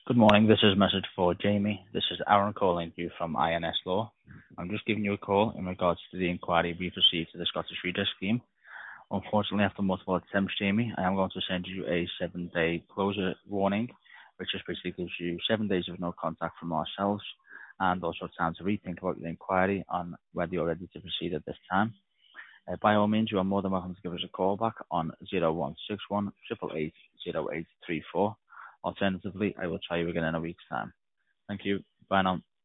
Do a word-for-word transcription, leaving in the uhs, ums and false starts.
Good morning. This is a message for Jamie. This is Aaron calling you from I N S Law. I'm just giving you a call in regards to the inquiry we've received to the Scottish Redress Scheme. Unfortunately, after multiple attempts, Jamie, I am going to send you a seven-day closure warning, which just basically gives you seven days of no contact from ourselves and also time to rethink about your inquiry on whether you're ready to proceed at this time. Uh, by all means, you are more than welcome to give us a call back on zero one six one, eight eight eight, zero eight three four. Alternatively, I will try you again in a week's time. Thank you. Bye now.